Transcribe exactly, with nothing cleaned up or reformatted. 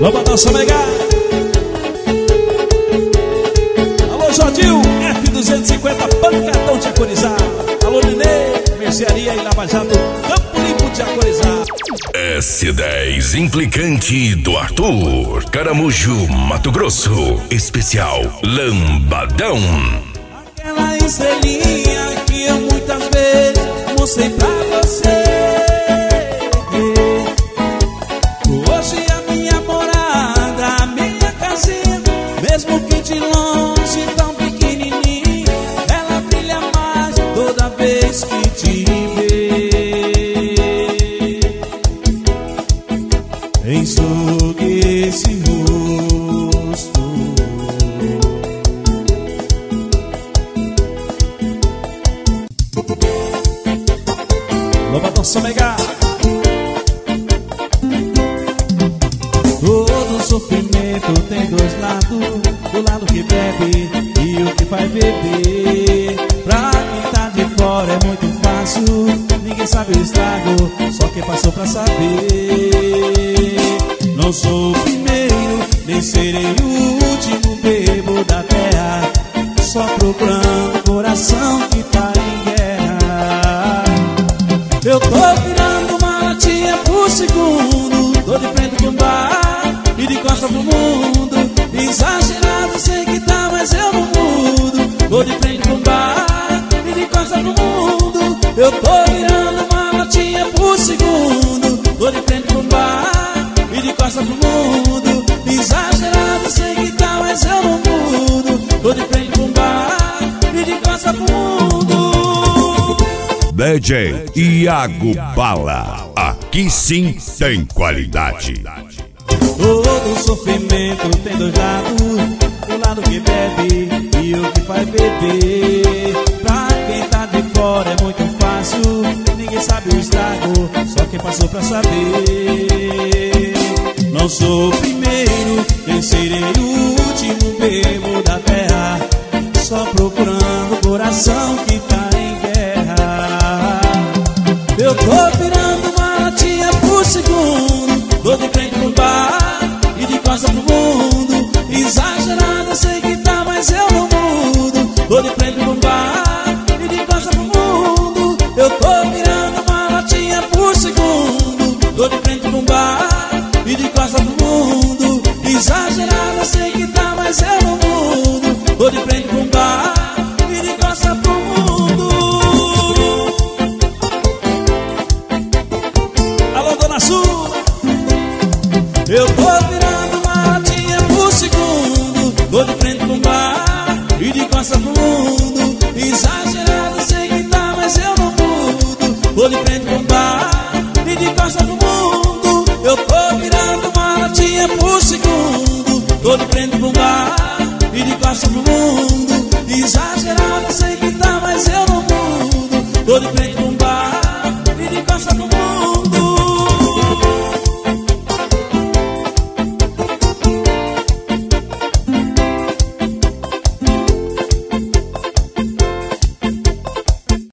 Vamos dançar mega. Alô Jodil, F duzentos e cinquenta, pancadão de Acorizar. Alô Nenê, mercearia e Lava Jato, Campo Limpo de Acorizar. S dez Implicante do Arthur, Caramujo, Mato Grosso. Especial Lambadão. Aquela estrelinha que eu muitas vezes mostrei pra você. Hoje a minha morada, a minha casinha, mesmo que de longe tão pequenininha, ela brilha mais toda vez que te vê. Enxugue esse rosto, Lobadão Samega. Todo sofrimento tem dois lados, do lado que bebe e o que faz beber. Pra quem tá de fora é muito fácil, ninguém sabe o estrago, só quem passou pra saber. Não sou o primeiro, nem serei o último bebo da terra, só procurando o coração que tá em guerra. Eu tô virando uma latinha por segundo, tô de frente pro bar e de costa pro mundo. Exagerado, sei que tá, mas eu não mudo. Tô de frente pro bar e de costa pro mundo. Eu tô virando uma latinha por segundo, tô de frente pro bar e de costa pro mundo. Exagerado, sei que tá, mas eu não mudo. Tô de frente pro bar e de costa pro mundo. D J Iago Bala, aqui sim tem qualidade. Todo sofrimento tem dois lados, o lado que bebe e o que faz beber. Pra quem tá de fora é muito fácil, ninguém sabe o estrago, só quem passou pra saber. Não sou o primeiro, nem serei o último bebo da terra, só procurando o coração que tá em guerra. Eu tô virando uma latinha por segundo, tô de frente pro bar e de costa pro mundo. Exagerado, sei que tá, mas eu não mudo. Tô de frente pro bar e de costa pro mundo. Eu tô virando uma latinha por segundo, tô de frente pro bar e de costa pro mundo. Exagerado, sei que tá, mas eu não mudo. Tô de frente pro bar e de costa pro mundo. Alô, Dona Sula, eu tô virando uma latinha por segundo, tô de frente pro bar e de costa pro mundo. Exagerado, sei que tá, mas eu não mudo. Tô de frente pro bar e de costa pro mundo. Eu tô virando uma latinha por segundo, tô de frente pro bar e de costa pro mundo. Exagerado, sei que tá, mas eu não mudo. Tô de frente pro